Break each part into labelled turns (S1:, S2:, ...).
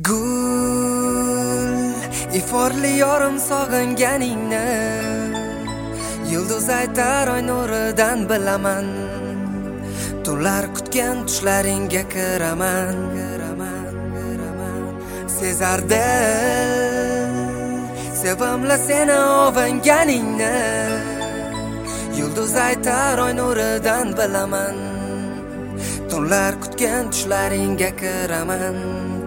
S1: Gul iforli yorim sog'inganingni yulduz aytar oy nuridan bilaman. Tunlar kutgan tushlaringga kiraman. Sezardim sevimli seni ovunganingni yulduz aytar oy nuridan bilaman. Tunlar kutgan tushlaringga kiraman.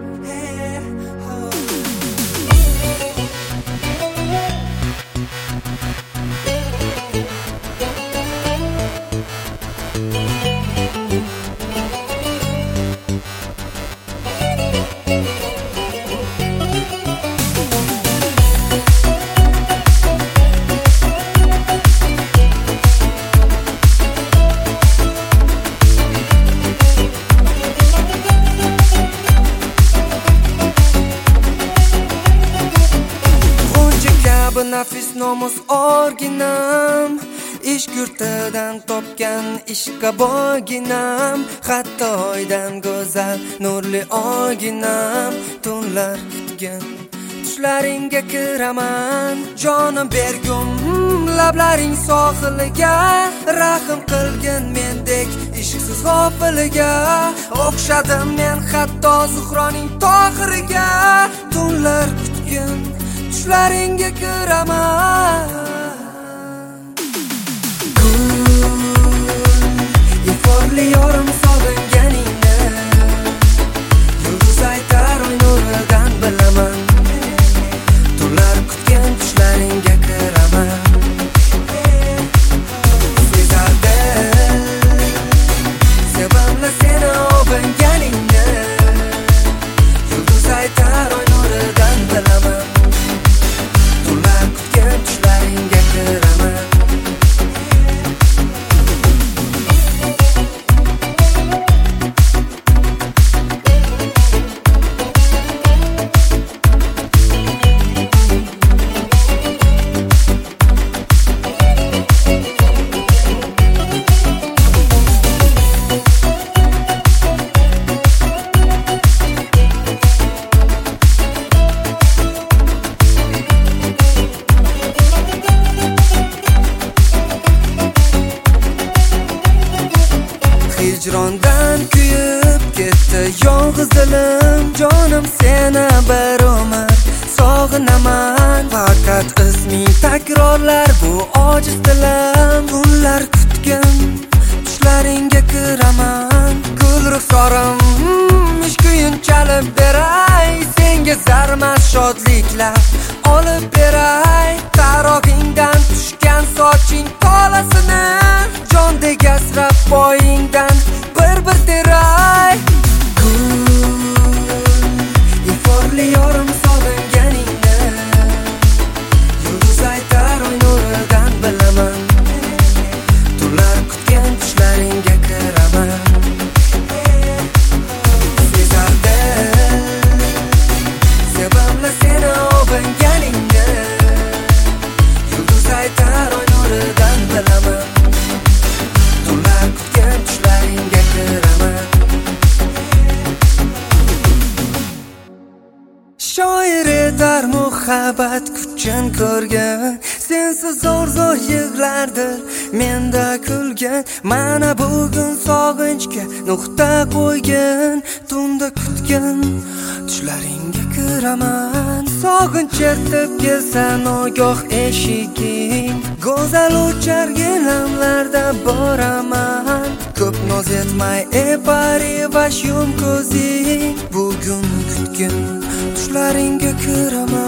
S1: Nafis nomus orginam ish yurtidan topgan ishqa boginam. Hatto oydan go'zal nurli oyginam. Tunlar kutgan tushlaringga kiraman. Jonim bergum lablaring sohiliga, rahim qilgin mendek ishqsiz g'ofiliga. O'xshadim men hatto Zuhroning tohiriga. Tunlar kutgan tushlaringga kiraman. Gul iforli yorim sog'inganingni yulduz aytar oy nuridan bilaman. Tunlar kutgan tushlaringga kiraman. Sezardim sevimli seni ovunganingni yulduz aytar oy nuridan bilaman. Tushlaringga kiraman. Hijrondan kuyib ketdi yolg'iz dilim. Jonim seni bir umr sog'inaman. Faqat isming takrorlar bu ojiz dilim. Tunlar kutgan tushlaringga kiraman. Gul ruxsorim ish kuyin chalib beray. Senga zarmas shodliklar olib beray. Tarog'ingdan tushgan soching tolasini jondek asrab poyingdan bir teray. Gul iforli yorim sog'inganingni yulduz aytar oy nuridan bilaman. Tunlar kutgan tushlaringga kiraman. Sezardim sevimli seni ovunganingni yulduz aytar oy nuridan bilaman. Tunlar kutgan tushlaringga kiraman. Shoir etar muhabbat kuchin ko'rgan. Sensiz zo'r yig'lardir menda kulgan. Mana bugun sog'inchga nuqta qo'ygan. Tunda kutgan tushlaringga kiraman. Sog'inch ertib kelsa nogoh eshiging, go'zal uchar gilamlarda boraman. Ko'p noz etmay epari va yum ko'zing. Bugun kutgan tushlaringga kiraman.